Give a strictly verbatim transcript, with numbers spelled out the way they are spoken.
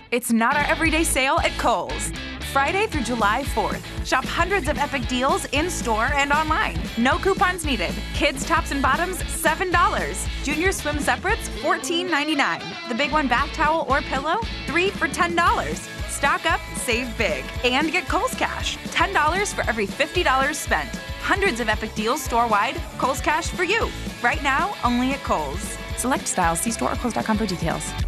It's not our everyday sale at Kohl's. Friday through July fourth. Shop hundreds of epic deals in-store and online. No coupons needed. Kids tops and bottoms, seven dollars. Junior swim separates, fourteen ninety-nine. The big one bath towel or pillow, three for ten dollars. Stock up, save big, and get Kohl's Cash. ten dollars for every fifty dollars spent. Hundreds of epic deals store-wide. Kohl's Cash for you. Right now, only at Kohl's. Select styles. See store or kohls dot com for details.